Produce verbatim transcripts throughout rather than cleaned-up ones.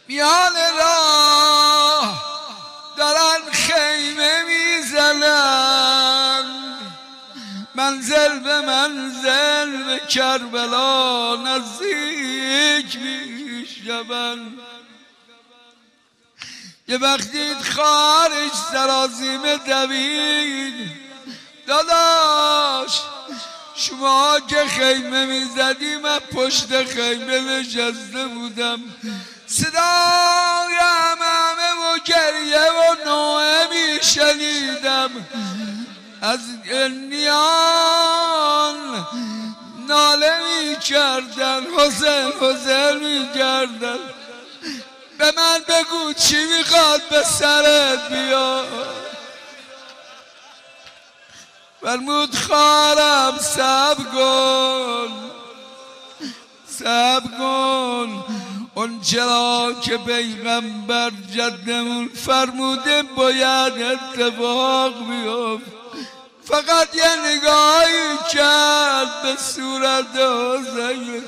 میان راه دارن خیمه میزنن، منزل به منزل به کربلا نزدیک میشون. یه وقتی خارج سرازیمه دوید، داداش شما که خیمه میزدی من پشت خیمه نشسته بودم، صدای همه و گریه و نوعه میشنیدم، از نیان ناله میکردن، حسین حسین میکردن. به من بگو چی میخواد به سرت بیاد؟ فرمود خواهرم صبر کن صبر کن، اون چرا که پیغمبر جدمون فرموده باید اتفاق بیفت. فقط یه نگاهی کرد به صورت حسین.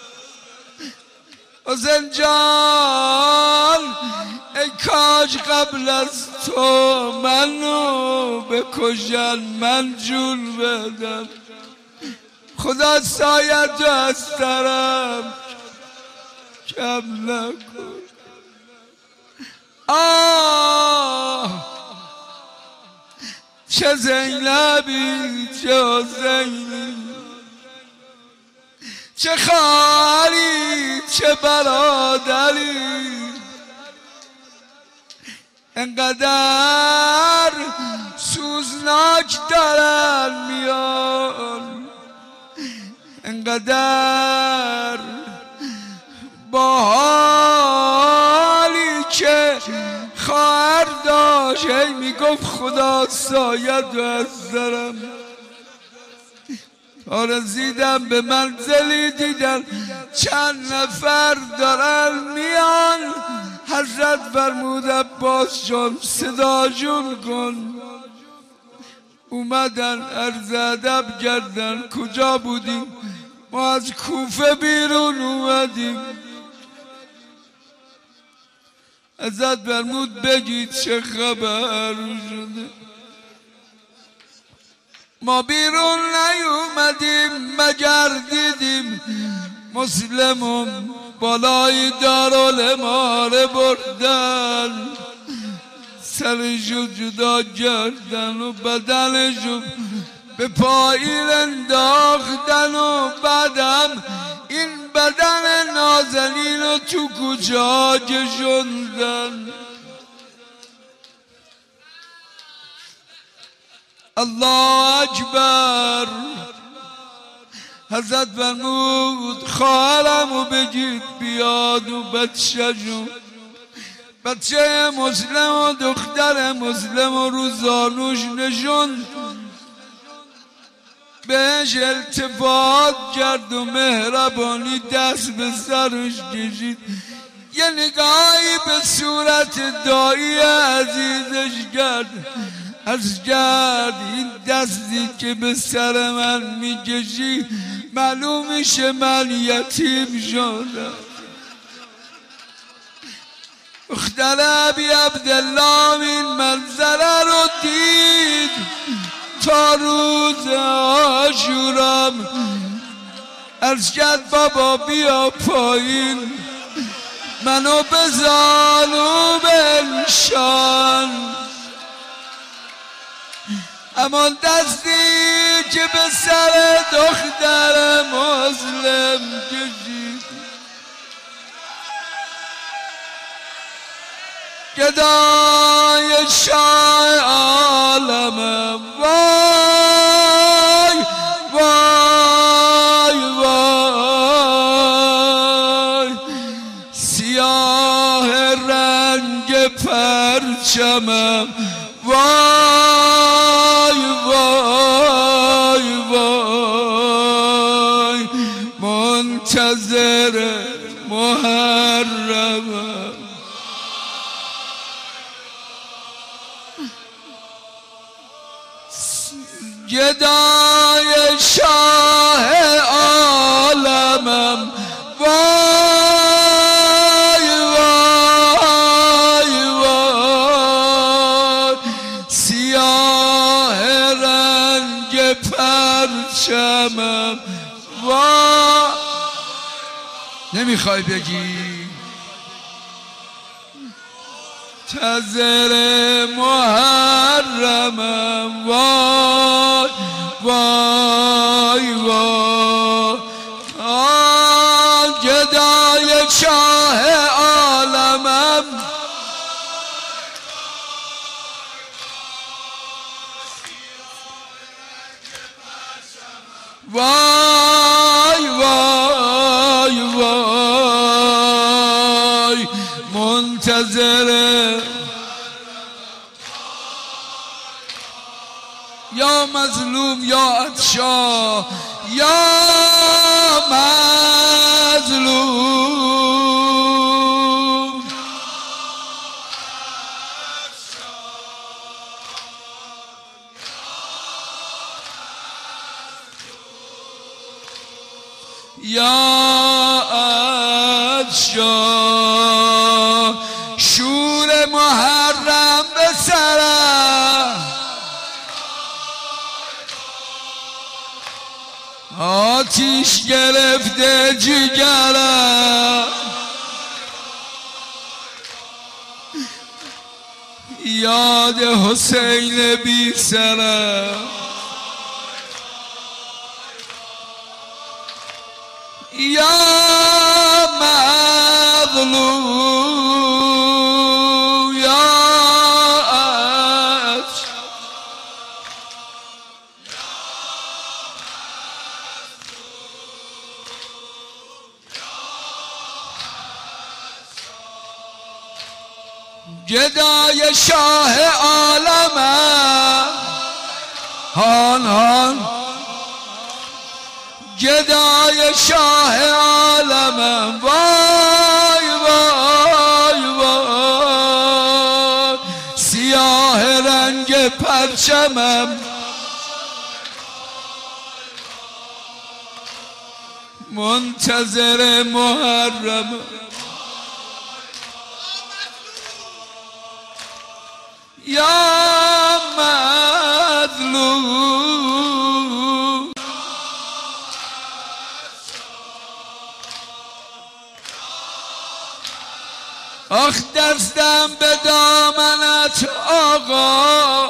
حسین جان ای کاش قبل از تو منو بکشن من جون بدم، خدا سایت تو از سرم کم نکن. آه چه زینبی چه حسینی، چه خواهری چه برادری، انقدر سوزناک دارن میان، انقدر با حالی که خواهر داشت هی میگفت خدا سایت و از سرم. رسیدم به منزلی دیدن چند نفر دارن میان، حضرت فرمود عباس جان صداشون کن. اومدن عرض ادب کردن کجا بودیم؟ ما از کوفه بیرون اومدیم. حضرت فرمود بگید چه خبر شده؟ ما بیرون نیومدیم مگر دیدیم مسلمون بالای دارالاماره بردن، سرشو جدا کردن و بدنشو به پایین انداختن و بعدم این بدن نازنین رو تو کوچه کشوندن. الله اکبر. حضرت فرمود خواهرمو بگید بیاد و بچه‌شو، بچه مسلم و دختر مسلم و رو زانوش نشوند، بهش التفات کرد و مهربانی دست به سرش کشید، یه نگاهی به صورت دایی عزیزش کرد، از کرد این دستی که به سر من میکشی معلوم میشه من یتیم شدم. دختر ابی عبدالله این منظره رو دید تا روز عاشورام، عرض کرد بابا بیا پایین منو به زانو بنشان. اما دستی که به سر دختر مسلم کشید، گدای شاه عالم وای وای وای، سیاه رنگ پرچمم وای وای وای، منتظر محرمم. گدای شاه عالمم وای وای نمیخوای بگی؟ منتظر محرمم وای وای وای آن گدای شاه عالمم وای وای وای منتظر یا مظلوم یا عطشان یا مظلوم یا عطشان شور محرم به سرم آتیش گرفته جگرم یاد حسین بی سرم یا مظلوم یا عطش گدای شاه عالمم هان هان گدای شاه عالمم وای وای وای سیاه رنگ پرچمم منتظر محرمم یا مظلوم آخ دستم به دامنت آقا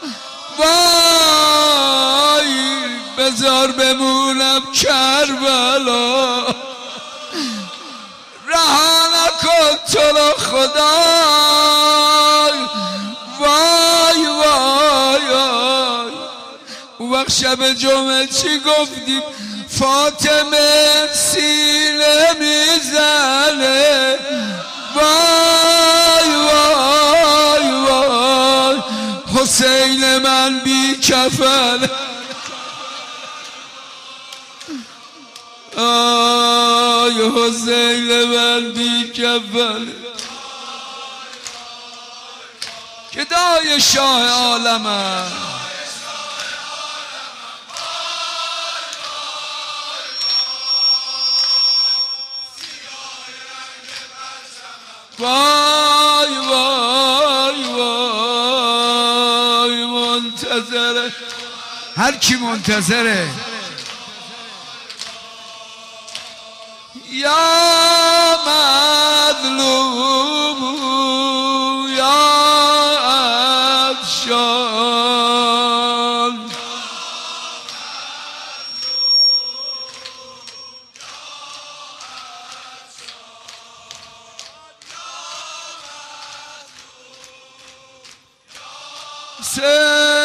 وای بذار بمونم کربلا رها نکن تو رو خدا وای وای وای اون وقت شب جمعه چی گفتیم فاطمه سینه میزنه وای وای وای حسین من بی کفن آی حسین من بی کفن گدای شاه عالمم وای وای وای منتظره هر کی منتظره یا مظلوم یا عطشان say